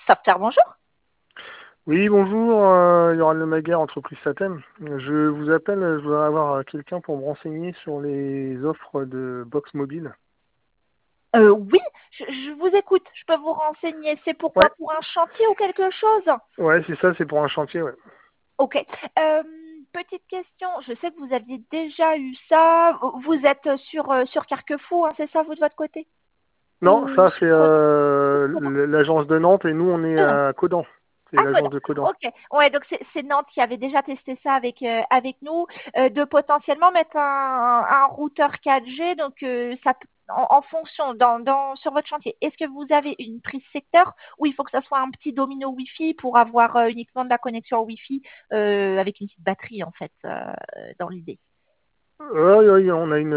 Sauveterre, bonjour. Oui, bonjour, Yoran Lemaguer, entreprise Satem. Je vous appelle, je voudrais avoir quelqu'un pour me renseigner sur les offres de box mobile. Oui, je vous écoute. Je peux vous renseigner. C'est pourquoi? Ouais, Pour un chantier ou quelque chose? ouais, c'est ça, c'est pour un chantier, ouais. Ok. Euh, Petite question. Je sais que vous aviez déjà eu ça. Vous êtes sur Carquefou, hein, c'est ça, vous de votre côté? Non, Ou ça c'est sur comment? l'agence de Nantes et nous on est Non. à Codan. C'est Ah, l'agence Coda. de Codan. Ok. Ouais, donc c'est Nantes qui avait déjà testé ça avec nous, de potentiellement mettre un routeur 4G. Donc en fonction sur votre chantier, est-ce que vous avez une prise secteur ou il faut que ça soit un petit domino Wi-Fi pour avoir uniquement de la connexion Wi-Fi avec une petite batterie en fait dans l'idée. Ouais, ouais, on a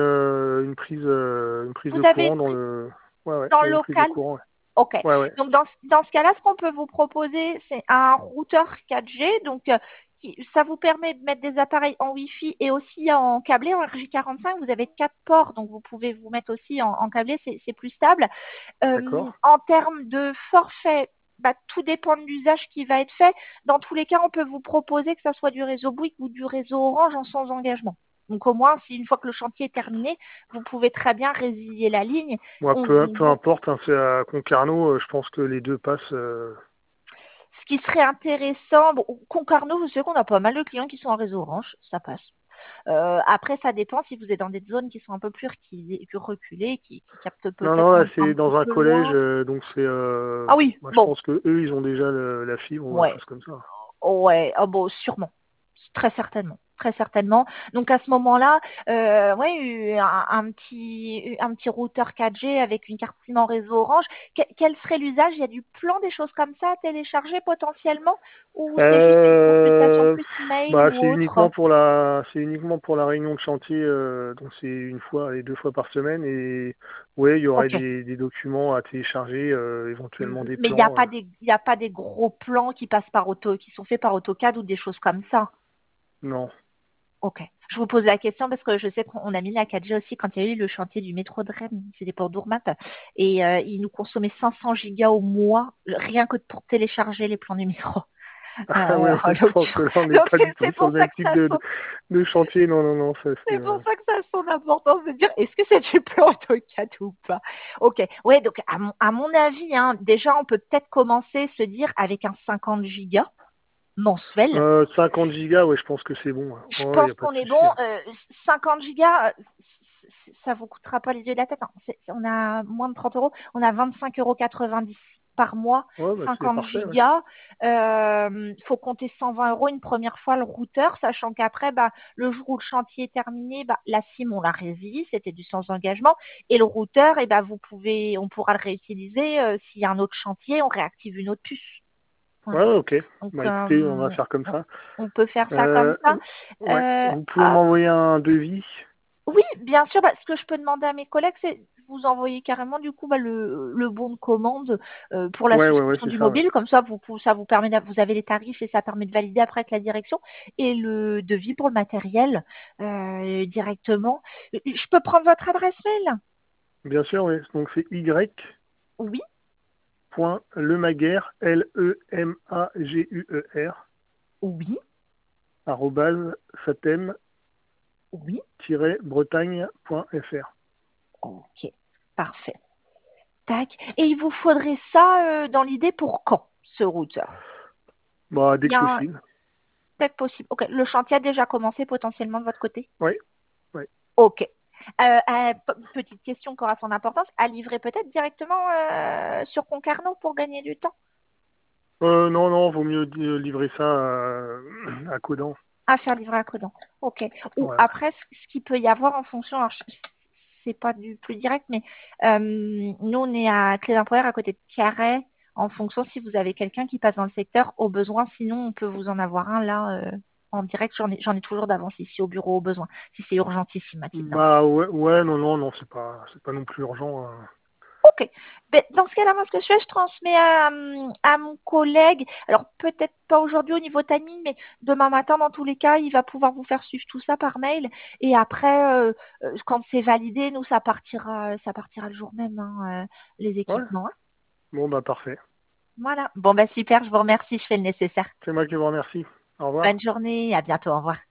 une prise Vous de avez courant une dans prise le. Ouais, ouais, dans il y a le une prise de local? courant. Ok. Ouais, ouais, ouais. Donc dans ce cas-là, ce qu'on peut vous proposer, c'est un routeur 4G. Donc ça vous permet de mettre des appareils en Wi-Fi et aussi en câblé en RJ45. Vous avez 4 ports, donc vous pouvez vous mettre aussi en câblé, c'est plus stable. D'accord. En termes de forfait, bah, tout dépend de l'usage qui va être fait. Dans tous les cas, on peut vous proposer que ça soit du réseau Bouygues ou du réseau Orange en sans engagement. Donc au moins, si une fois que le chantier est terminé, vous pouvez très bien résilier la ligne. Moi, On peu vous importe, hein, c'est à Concarneau, je pense que les deux passent. Ce qui serait intéressant, bon, Concarneau, vous savez qu'on a pas mal de clients qui sont en réseau Orange, ça passe. Après, ça dépend si vous êtes dans des zones qui sont un peu plus reculées, qui captent Non, non, peut-être là, un c'est petit dans un peu collège, loin. donc c'est. Ah oui, Moi, je bon, pense que eux, ils ont déjà la fibre ou quelque ouais. chose comme ça. Ouais, oh bon, sûrement. Très certainement. Très certainement. Donc à ce moment-là, ouais, un petit routeur 4G avec une carte SIM en réseau Orange. Quel serait l'usage? Il y a du plan, des choses comme ça à télécharger potentiellement? Ou c'est juste une consultation Euh, plus mail Bah, ou autre? c'est uniquement pour la réunion de chantier, donc c'est une fois et deux fois par semaine. Et ouais, il y aurait Ok. des documents à télécharger, éventuellement des Mais il n'y a plans. pas il y a pas des gros plans qui passent qui sont faits par AutoCAD ou des choses comme ça. Non. Ok. Je vous pose la question parce que je sais qu'on a mis la 4G aussi quand il y a eu le chantier du métro de Rennes, c'était pour Dourmat, et il nous consommait 500 gigas au mois, rien que pour télécharger les plans du métro. Ah ouais, ouais, je Donc, pense que là, on n'est donc pas du tout c'est sur pour le ça même que type ça sonne, de chantier. Non, non, non, ça c'est. c'est pour ça que ça a son importance de dire est-ce que c'est du plan AutoCAD ou pas. Ok. Ouais, donc à mon avis, hein, déjà on peut peut-être commencer se dire avec un 50 gigas mensuel. 50 gigas, ouais, je pense que c'est bon. Je Ouais, il n'y pense a pas de qu'on est souci. bon. 50 gigas, ça vous coûtera pas les yeux de la tête, hein. On a moins de 30 euros. On a 25,90 € par mois, Ouais, bah, c'est 50 parfait, ouais. gigas. Faut compter 120 € une première fois le routeur, sachant qu'après, bah, le jour où le chantier est terminé, bah, la SIM, on la résilie, c'était du sans engagement. Et le routeur, bah, on pourra le réutiliser. S'il y a un autre chantier, on réactive une autre puce. Ouais, Voilà. ouais, ok. Donc, Bah écoutez, on va faire comme on ça. on peut faire ça comme Euh, ça. ouais, vous pouvez Hop. m'envoyer un devis. Oui, bien sûr. Bah, ce que je peux demander à mes collègues, c'est de vous envoyer carrément du coup bah, le bon de commande pour la Ouais, ouais, ouais, souscription c'est du ça, ouais. mobile. Comme ça, ça vous permet, vous avez les tarifs et ça permet de valider après avec la direction et le devis pour le matériel directement. Je peux prendre votre adresse mail? Bien sûr, oui. Donc c'est Oui, y.lemaguer, Lemaguer, oui, arrobase oui. satem-bretagne.fr. Ok, parfait. Tac. Et il vous faudrait ça dans l'idée pour quand, ce routeur? Bah, dès Il y que a un possible. peut-être possible. Ok, le chantier a déjà commencé potentiellement de votre côté? Oui, oui. Ok. Petite question qui aura son importance, à livrer peut-être directement sur Concarneau pour gagner du temps? Non, non, vaut mieux livrer ça à Codan. À faire livrer à Codan. Ok. Ou Voilà. après, ce qu'il peut y avoir en fonction, alors c'est pas du plus direct, mais nous on est à Clé d'Empereur à côté de Carhaix, en fonction si vous avez quelqu'un qui passe dans le secteur au besoin, sinon on peut vous en avoir un là en direct, j'en ai toujours d'avance ici au bureau au besoin, si c'est urgentissime, Mathilde. Bah ouais, ouais, non, non, non, c'est pas non plus urgent. Ok. Ben, dans ce cas-là, moi, ce que je fais, je transmets à mon collègue. Alors, peut-être pas aujourd'hui au niveau timing, mais demain matin, dans tous les cas, il va pouvoir vous faire suivre tout ça par mail. Et après, quand c'est validé, nous, ça partira le jour même, hein, les Ouais. équipements, hein. Bon, bah parfait. Voilà. Bon, bah super, je vous remercie, je fais le nécessaire. C'est moi qui vous remercie. Au revoir. Bonne journée, à bientôt, au revoir.